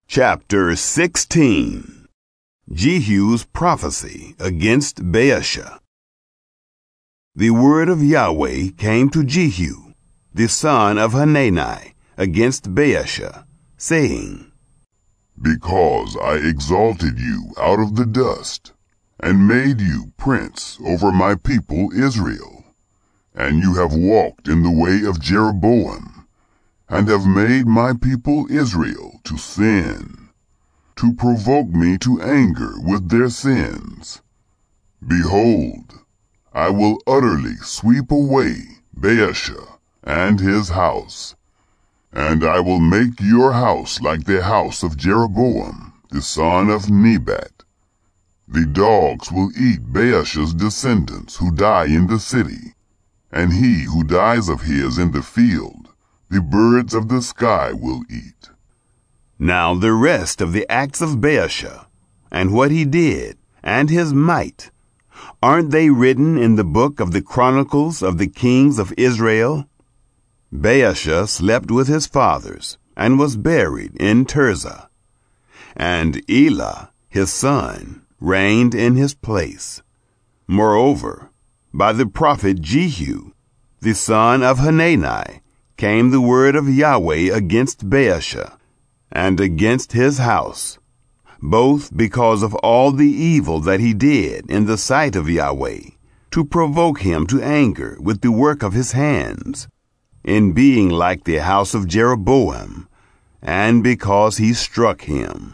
Chapter 16. Jehu's prophecy against Baasha. The word of Yahweh came to Jehu, the son of Hanani, against Baasha, saying, Because I exalted you out of the dust, and made you prince over my people Israel, and you have walked in the way of Jeroboam, and have made my people Israel to sin, to provoke me to anger with their sins. Behold, I will utterly sweep away Baasha and his house, and I will make your house like the house of Jeroboam, the son of Nebat. The dogs will eat Baasha's descendants who die in the city, and he who dies of his in the field, the birds of the sky will eat. Now the rest of the acts of Baasha, and what he did, and his might, aren't they written in the book of the Chronicles of the Kings of Israel? Baasha slept with his fathers, and was buried in Tirzah. And Elah, his son, reigned in his place. Moreover, by the prophet Jehu, the son of Hanani, came the word of Yahweh against Baasha, and against his house, both because of all the evil that he did in the sight of Yahweh, to provoke him to anger with the work of his hands, in being like the house of Jeroboam, and because he struck him.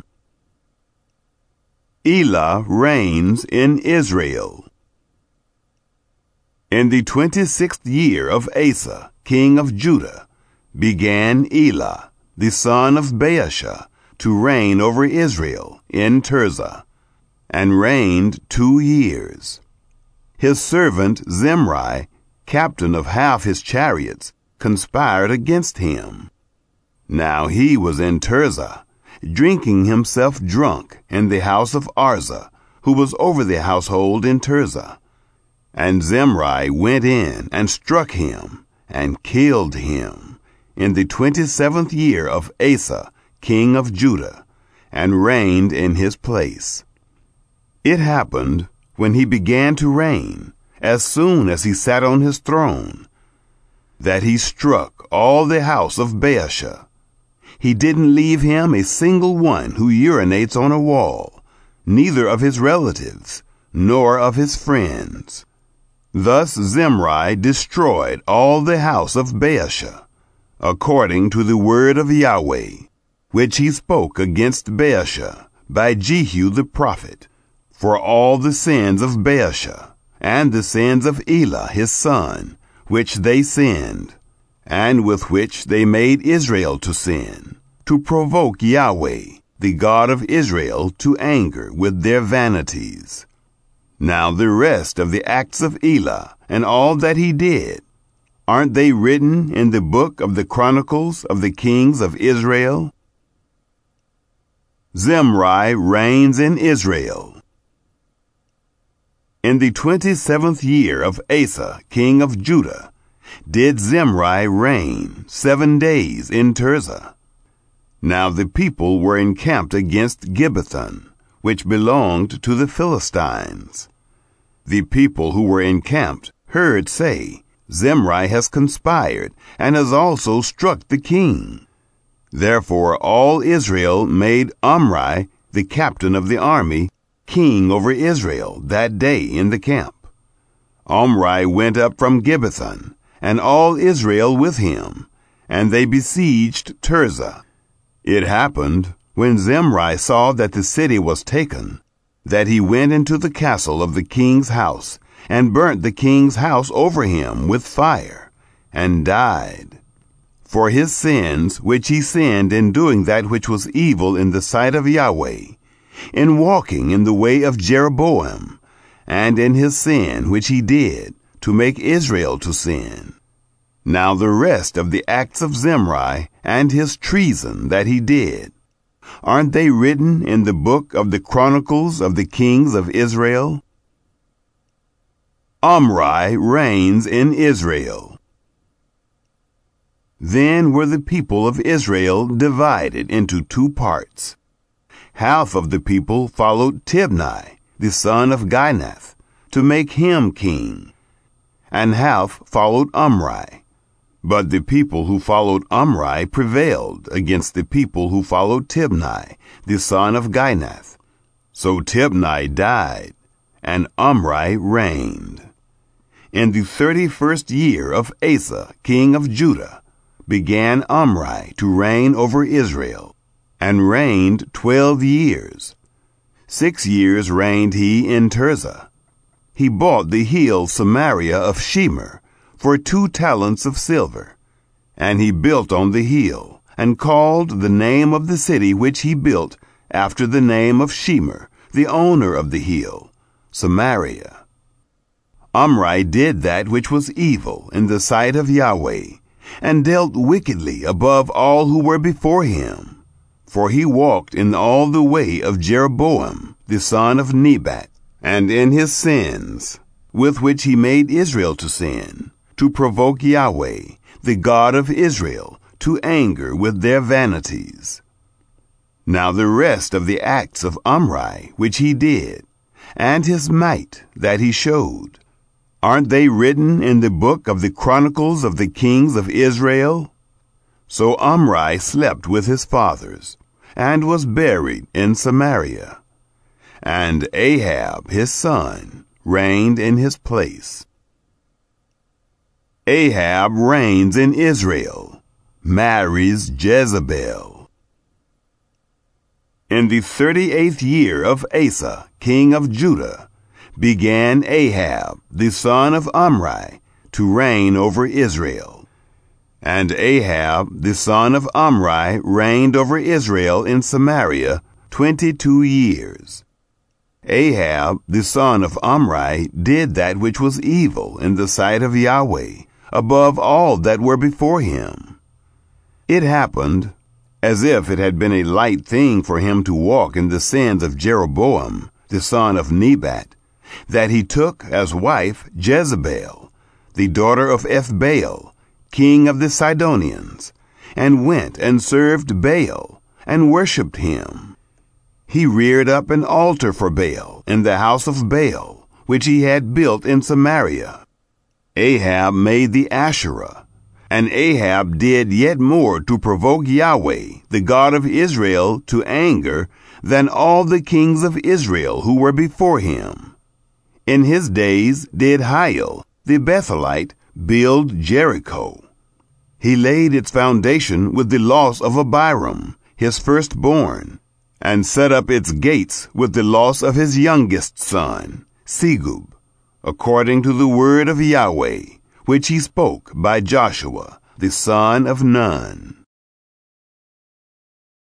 Elah reigns in Israel. In the 26th year of Asa, king of Judah, began Elah, the son of Baasha, to reign over Israel in Tirzah, and reigned 2 years. His servant Zimri, captain of half his chariots, conspired against him. Now he was in Tirzah, drinking himself drunk in the house of Arza, who was over the household in Tirzah. And Zimri went in and struck him, and killed him, in the 27th year of Asa, king of Judah, and reigned in his place. It happened, when he began to reign, as soon as he sat on his throne, that he struck all the house of Baasha. He didn't leave him a single one who urinates on a wall, neither of his relatives, nor of his friends. Thus Zimri destroyed all the house of Baasha, according to the word of Yahweh, which he spoke against Baasha by Jehu the prophet, for all the sins of Baasha, and the sins of Elah his son, which they sinned, and with which they made Israel to sin, to provoke Yahweh, the God of Israel, to anger with their vanities. Now the rest of the acts of Elah, and all that he did, aren't they written in the book of the Chronicles of the Kings of Israel? Zimri reigns in Israel. In the 27th year of Asa, king of Judah, did Zimri reign 7 days in Tirzah. Now the people were encamped against Gibbethon, which belonged to the Philistines. The people who were encamped heard say, Zimri has conspired, and has also struck the king. Therefore all Israel made Omri, the captain of the army, king over Israel that day in the camp. Omri went up from Gibbethon, and all Israel with him, and they besieged Tirzah. It happened, when Zimri saw that the city was taken, that he went into the castle of the king's house, and burnt the king's house over him with fire, and died. For his sins which he sinned in doing that which was evil in the sight of Yahweh, in walking in the way of Jeroboam, and in his sin which he did, to make Israel to sin. Now the rest of the acts of Zimri, and his treason that he did, aren't they written in the book of the Chronicles of the Kings of Israel? Omri reigns in Israel. Then were the people of Israel divided into 2 parts. half of the people followed Tibni, the son of Ginath, to make him king, and half followed Omri. But the people who followed Omri prevailed against the people who followed Tibni, the son of Ginath. So Tibni died, and Omri reigned. In the 31st year of Asa, king of Judah, began Omri to reign over Israel, and reigned 12 years. 6 years reigned he in Tirzah. He bought the hill Samaria of Shemer for 2 talents of silver. And he built on the hill, and called the name of the city which he built after the name of Shemer, the owner of the hill, Samaria. Omri did that which was evil in the sight of Yahweh, and dealt wickedly above all who were before him. For he walked in all the way of Jeroboam, the son of Nebat, and in his sins, with which he made Israel to sin, to provoke Yahweh, the God of Israel, to anger with their vanities. Now the rest of the acts of Omri which he did, and his might that he showed, aren't they written in the book of the Chronicles of the kings of Israel? So Omri slept with his fathers, and was buried in Samaria. And Ahab his son reigned in his place. Ahab reigns in Israel, marries Jezebel. In the 38th year of Asa, king of Judah, began Ahab, the son of Omri, to reign over Israel. And Ahab, the son of Omri, reigned over Israel in Samaria 22 years. Ahab, the son of Omri, did that which was evil in the sight of Yahweh, above all that were before him. It happened, as if it had been a light thing for him to walk in the sins of Jeroboam, the son of Nebat, that he took as wife Jezebel, the daughter of Ethbaal, king of the Sidonians, and went and served Baal, and worshipped him. He reared up an altar for Baal in the house of Baal, which he had built in Samaria. Ahab made the Asherah, and Ahab did yet more to provoke Yahweh, the God of Israel, to anger than all the kings of Israel who were before him. In his days did Hiel, the Bethelite, build Jericho. He laid its foundation with the loss of Abiram, his firstborn, and set up its gates with the loss of his youngest son, Segub, according to the word of Yahweh, which he spoke by Joshua, the son of Nun.